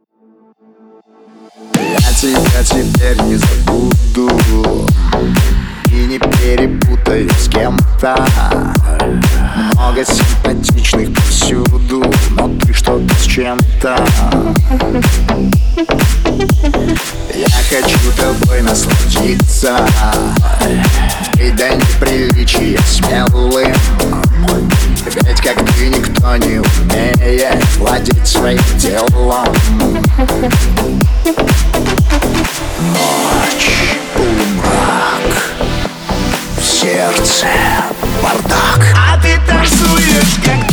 Я тебя теперь не забуду и не перепутаю с кем-то. Много симпатичных повсюду, но ты что-то с чем-то. Я хочу тобой насладиться, и до неприличия смелым. Ведь как ты никто не умеет владеть своим телом. Ночь, полумрак, в сердце бардак. А ты танцуешь, как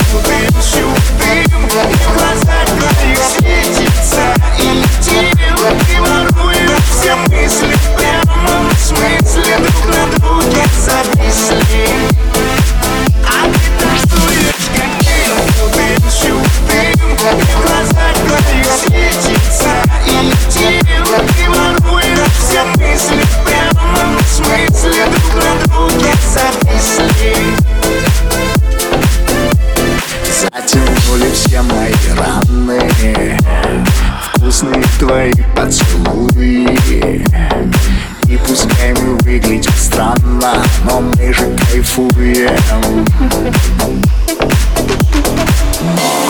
дым, в глазах твоих светится интим. Ты воруешь все мысли, прямо в смысле друг на друге зависли. А ты танцуешь, как дым, в глазах твоих светится интим. Ты воруешь все мысли, прямо в смысле друг на друге зависли. Затянули все мои раны, вкусные твои поцелуи. И пускай мы выглядим странно, но мы же кайфуем.